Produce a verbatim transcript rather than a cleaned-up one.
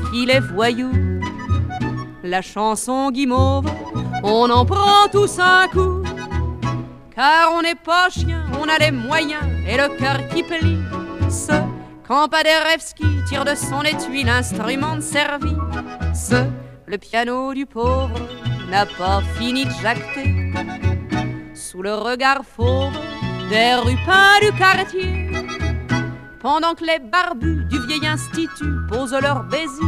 qu'il est voyou. La chanson guimauve, on en prend tous un coup. Car on n'est pas chien, on a les moyens et le cœur qui plie. Ce Kampaderewski tire de son étui l'instrument de service. Le piano du pauvre n'a pas fini de jacter sous le regard fauve des rupins du quartier. Pendant que les barbus du vieil institut posent leur baiser